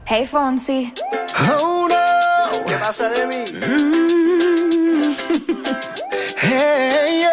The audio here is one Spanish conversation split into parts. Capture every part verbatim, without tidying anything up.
Hey Fonsi. Oh no, ¿Qué pasa de mí? Mm. hey,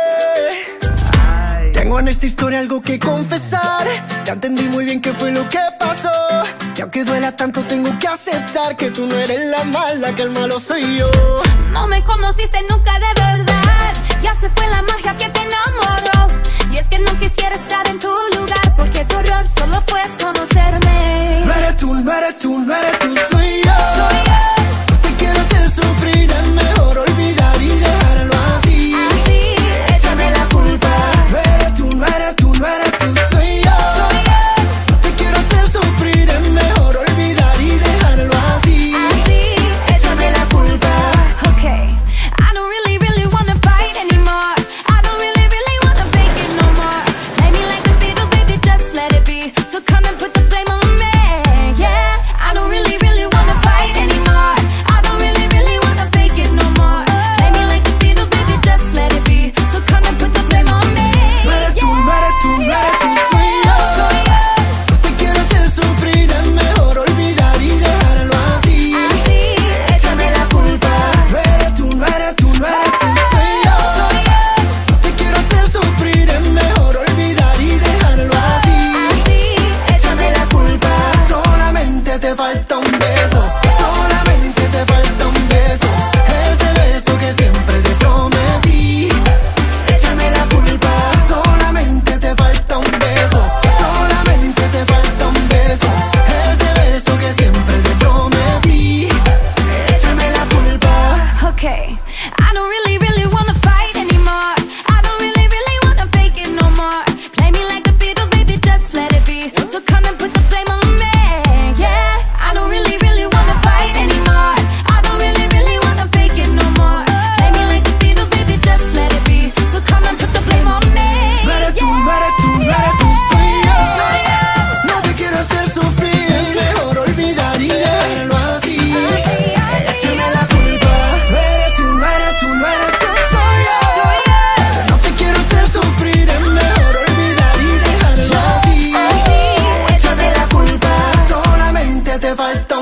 yeah. Ay. Tengo en esta historia algo que confesar. Ya entendí muy bien qué fue lo que pasó. Y aunque duela tanto tengo que aceptar que tú no eres la mala, que el malo soy yo. No me conociste nunca de verdad. Ya se fue la magia que te enamoró. Y es que no quisiera estar en tu lugar, porque tu error solo fue conocerme. No eres tú, no eres tú, no eres tú, soy yo. Soy yo. No te quiero hacer sufrir, es mejor olvidar y dejarlo así. Así, Échame la culpa. No eres tú, no eres tú, no eres tú, soy yo. soy yo. No te quiero hacer sufrir, es mejor olvidar y dejarlo así. Así, Échame la culpa. Okay, I don't really, really wanna fight anymore. I don't really, really wanna fake it no more. Play me like the Beatles, baby, just let it be. So come and put the blame on me, yeah. I don't really, really wanna fight anymore. I don't really, really wanna fake it no more. Play me like the Beatles, baby, just let it be. So come and put the blame on me, No eres tú, no eres tú, no eres tú, yeah. soy yo. Soy yo. No te quiero hacer sufrir, es mejor olvidar y dejarlo así. Así, Échame la culpa. No eres tú, no eres tú, no eres tú, soy yo. soy yo. No te quiero hacer sufrir, es mejor olvidar y dejarlo así. Así, Échame la culpa. Solamente te falta un beso. Solamente te falta un beso. Ese beso que siempre te prometí. Échame la culpa. Solamente te falta un beso. Solamente te falta un beso. Ese beso que siempre te prometí. Échame la culpa. Okay, I don't really, really wanna fight anymore. I don't really, really wanna fake it no more. Play me like the Beatles, baby, just let it be. So come and put the blame on me, yeah. I don't really, really wanna fight anymore. I don't really, really wanna fake it no more. Play me like the Beatles, baby, just let it be. So come and put the blame on me, No eres tú, yeah. no eres tú, no eres tú, soy yo. Soy yo. No te quiero hacer sufrir, es mejor olvidar y dejarlo así. Échame la culpa. No eres tú, no eres tú, no eres tú, soy yo. Soy yo. No te quiero hacer sufrir, es mejor olvidar y dejarlo así. Así, Échame la culpa. Solamente te falta